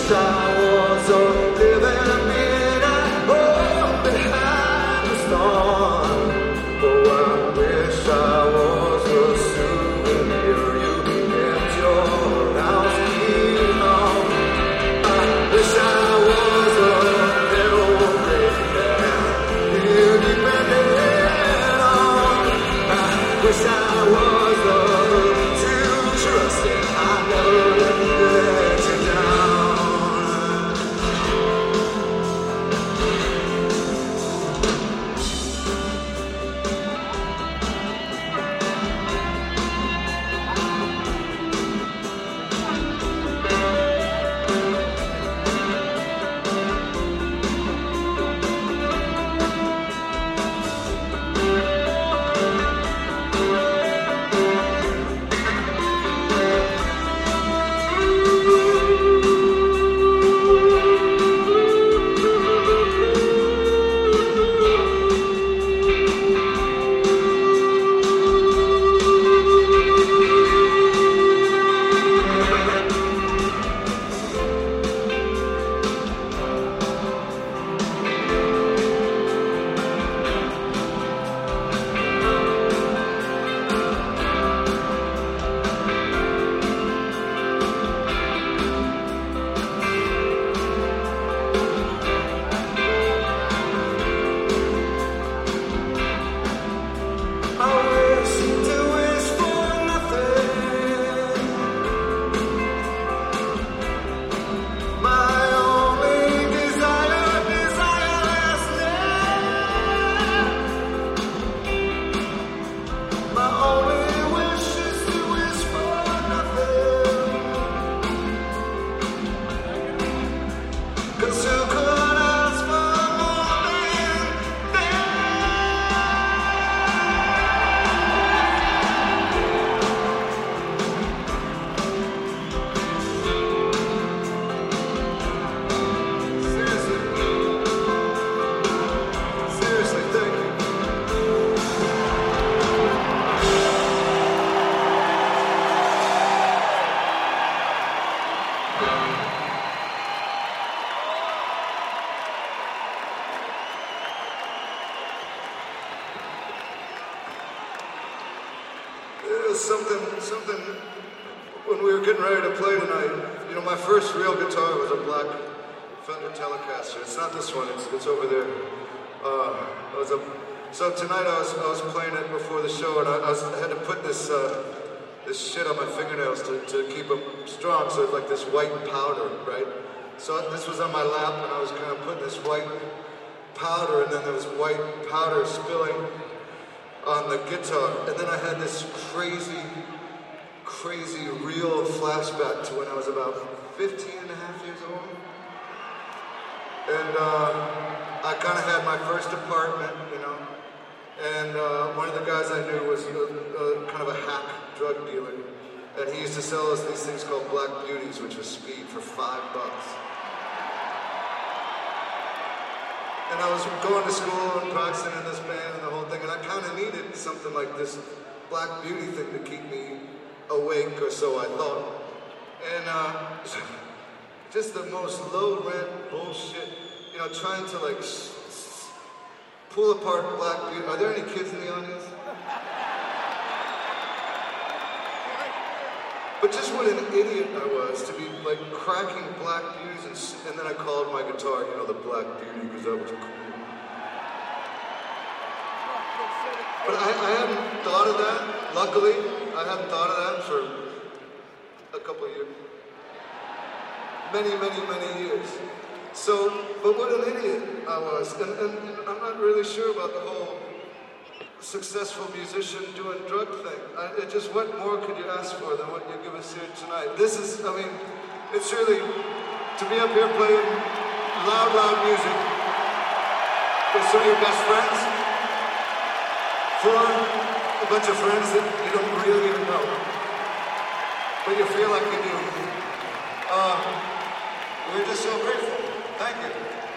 wish I was a living midnight home behind the storm. Oh, I wish I was a souvenir you kept your house key on. I wish I was a little baby you depended on. I wish I was a to trust it. I never let you down. Something when we were getting ready to play tonight, you know, my first real guitar was a black Fender Telecaster. It's not this one, it's over there. So tonight I was playing it before the show, and I had to put this shit on my fingernails to keep them strong, so it's like this white powder, right? So this was on my lap, and I was kind of putting this white powder, and then there was white powder spilling on the guitar, and then I had this crazy real flashback to when I was about 15 and a half years old. And I kind of had my first apartment, you know, and one of the guys I knew was kind of a hack drug dealer, and he used to sell us these things called Black Beauties, which was speed, for $5. And I was going to school and practicing in this band and the whole thing, and I kind of needed something like this Black Beauty thing to keep me awake, or so I thought. And just the most low-rent bullshit, you know, trying to like pull apart Black Beauty. Are there any kids in the audience? But just what an idiot I was to be like cracking Black Beauties, and then I called my guitar, you know, the Black Beauty, because that was cool. But I hadn't thought of that. Luckily, I hadn't thought of that for a couple of years. Many years. So, but what an idiot I was. And I'm not really sure about the whole successful musician doing drug thing. What more could you ask for than what you give us here tonight? This is, I mean, it's really, to be up here playing loud music with some of your best friends, for a bunch of friends that you don't really even know, but you feel like you do. We're just so grateful. Thank you.